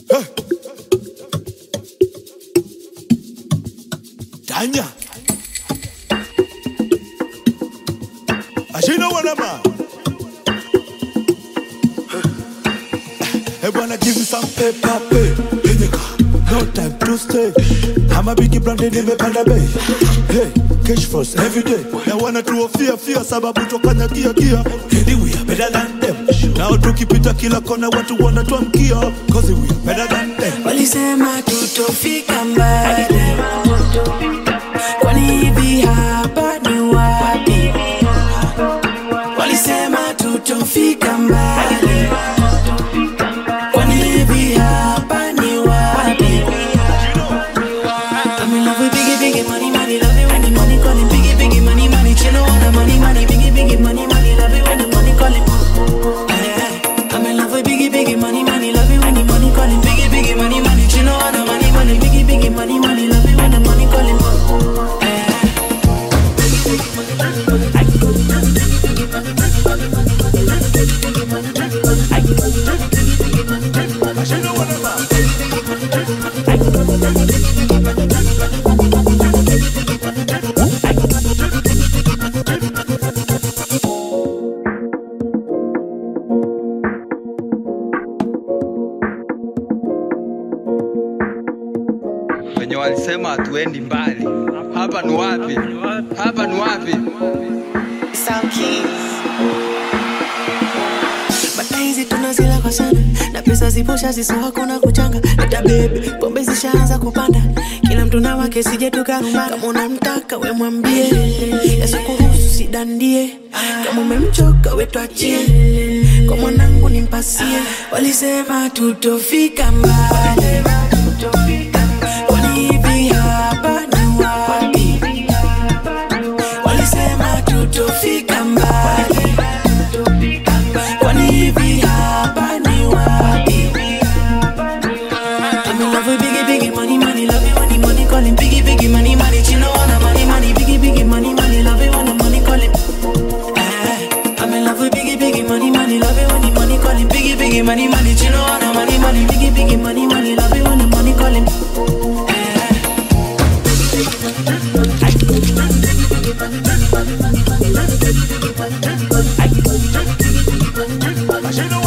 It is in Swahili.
Hey. Danya. Ashina wanama. Hey, wanna give you some paper, pay. No time to stay. I'm a biggie brand in the Panda Bay. Hey, cash force every day. I wanna do a fear, sababu tokanya kia. Hey, we are better than them. Now tukipita kila kona watu wanatuamkia. Cause we are better than them. Walisema tutofika mbali. Kwani hivi hapa ni wapi? Walisema tutofika mbali. Kwani hivi hapa ni wapi? I'm in love with biggie money, love it when the money calling. Biggie money, chill on the money, biggie money, love it when the money calling. I'm in love with biggie money, love it when the money calling. Biggie money, chill on the money, biggie money, love it when the money calling. Wenye walisema hatuendi mbali. Hapa ni wapi? Hapa ni wapi? Sound Keys. Bata hizi tunazila kwa sana. Na pesa ziposha ziso hakuna kuchanga. Leta baby, pombe zishaanza kupanda. Kila mtu na wake sije tukarumana. Kama unamtaka we mwambie. Yesu kuhusu sidandie. Kama umemchoka we tuachie. Kwa mwanangu nimpasie. Walisema tutofika mbali. Kwani hivi hapa ni wapi? Walisema tutofika mbali. Kwani hivi hapa ni wapi? I'm in love with biggie money, love it when the money calling. Biggie money, chino wanna money, biggie money, love it when the money calling. I'm in love with biggie money, love it when the money calling. Biggie money, chino wanna money, biggie money, love it when the money calling. I